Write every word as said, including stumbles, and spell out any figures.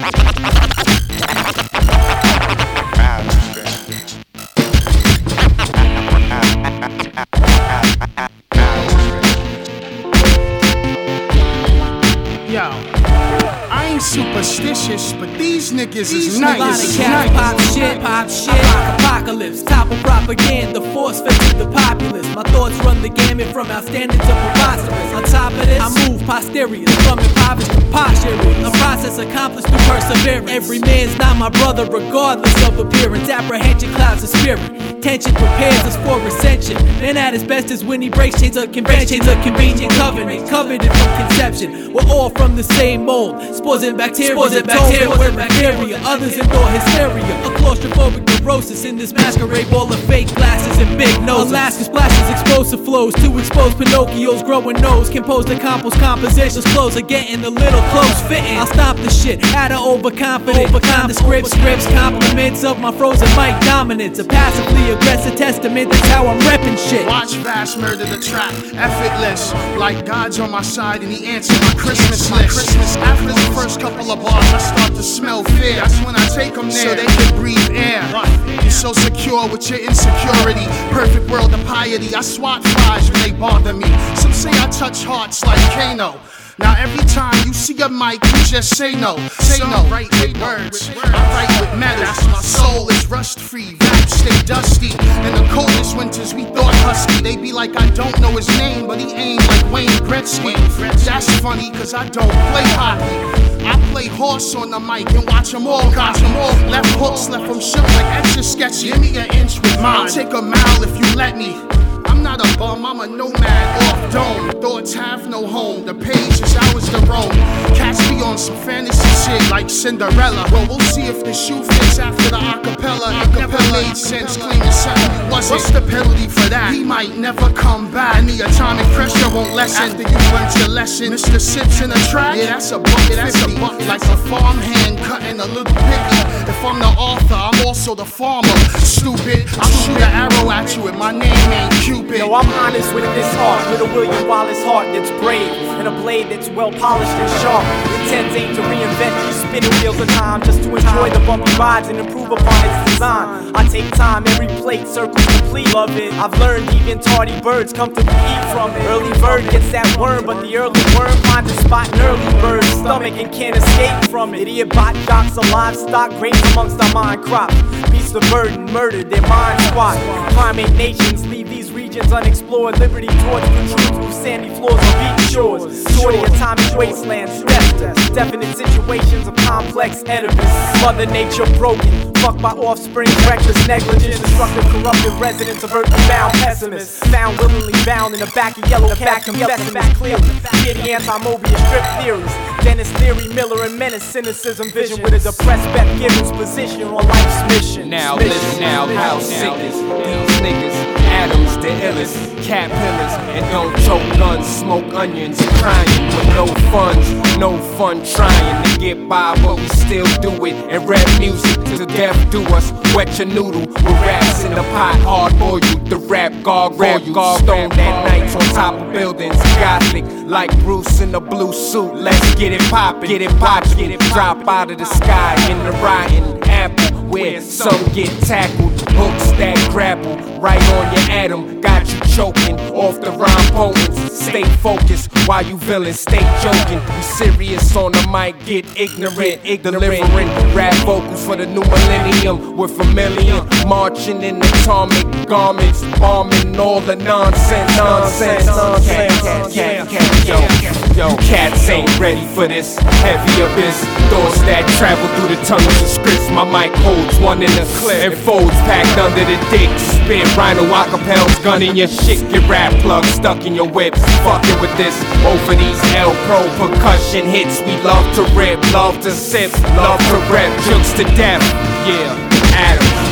Yo, I ain't superstitious, but these niggas is These nice. A lot of cats pop shit, pop shit, apocalypse, topple propaganda, force fed to the populace. My thoughts run the gamut from outstanding to preposterous. On top of this, I move posteriors from impoverished to posturing. A process accomplished through perseverance. Every man's not my brother, regardless of appearance. Apprehension clouds the spirit. Tension prepares us for ascension. Man at his best is when he breaks chains of conventions, a convenient covenant, coveted from conception. We're all from the same mold. Spores and bacteria, spores and bacteria, we're bacteria. Others endure hysteria, a claustrophobic neurosis in this masquerade ball of fake glasses and big noses. Alaska splashes explosive flows to expose Pinocchio's growing nose. Compose the compost compositions, clothes are getting a little close fitting. I'll stop the shit out of overconfident, overcome the scripts, scripts, compliments of my frozen mic dominance. A passively aggressive testament, that's how I'm reppin' shit. Watch Vast murder the track, effortless. Like God's on my side and he answered my Christmas list. Christmas. After the first couple of bars, I start to smell fear. That's when I take them there, so they can breathe air. You're so secure with your insecurity. Perfect world of piety. I swat flies when they bother me. Some say I touch hearts like Kano. Now every time you see a mic, you just say no. Say no. I write with words, I write with metal. My soul is rust free, raps stay dusty. In the coldest winters we thought husky. They be like I don't know his name, but he aimed like Wayne Gretzky. That's funny cause I don't play hockey. I play horse on the mic and watch them all, watch them all. Left hooks, left them shook like extra sketchy. Give me an inch with mine, I'll take a mile if you let me. I'm not a bum, I'm a nomad off dome. Thoughts have no home, the page is ours to roam. Catch me on some fantasy shit like Cinderella. Well, we'll see if the shoe fits after the acapella. Acapella made sense, claiming something you wasn't. What's the penalty for that? He might never come back, and the atomic pressure won't lessen after you learned your lesson. Mister Sips in a track? Yeah, that's a buck, yeah, that's a buck. Like a farmhand cutting a little picky. If I'm the author, I'm also the farmer. Stupid, I'll shoot an arrow at you and my name ain't Cupid. Yo, I'm honest with this heart, with a William Wallace heart that's brave, and a blade that's well polished and sharp. Intent ain't to reinvent these spinning wheels of time, just to enjoy the bumpy rides and improve upon its design. I take time, every plate circles complete. Love it. I've learned even tardy birds come to eat from it. Early bird gets that worm, but the early worm finds a spot in early bird's stomach and can't escape from it. Idiot bot jocks of livestock, grains amongst our mind crop. Beasts of burden, murdered, their mind squat. Primate nations leave these regions unexplored. Liberty towards the truth through sandy floors of beach shores. Toward the atomic wastelands, death, definite situations of complex edifice. Mother nature broken, fucked by offspring, reckless negligence, destructive, corrupted residents of earthly bound pessimists. Found willingly bound in the back of yellow back of specimens clearly. Hear the anti-Mobius strip theories. Dennis Leary, Miller, and Menace, cynicism, vision with a depressed Beth Gibbons position on life's mission. Now listen now, how sickness, these niggas, Adams, the illest, cat pillars, and don't choke guns, smoke onions, crying with no funds, no fun trying to get by, but we still do it, and rap music to death do us, wet your noodle with raps in the pot, hard boil you, the rap gargoyle you, stoned at nights on top of buildings, gothic, like Bruce in a blue suit, let's get it poppin', get it poppin', get it drop out of the sky in the rotten apple, where some get tackled, hooks that grapple, right on your atom, got you choking off the rhyme poems. Stay focused while you villain, stay joking. We serious on the mic, get ignorant, delivering rap vocals for the new millennium. We're familiar, marching in atomic garments, bombing all the nonsense, nonsense, nonsense. Yeah, yeah, yo, yo, cats ain't ready for this heavy abyss. Thoughts that travel through the tunnels of scripts. My mic holds one in the clip and folds packed under the dick. Spit rhino acapels, gun in your shit. Get rap plugs stuck in your whip. Fucking with this over these L Pro percussion hits. We love to rip, love to sip, love to rap, jokes to death. Yeah, Adam.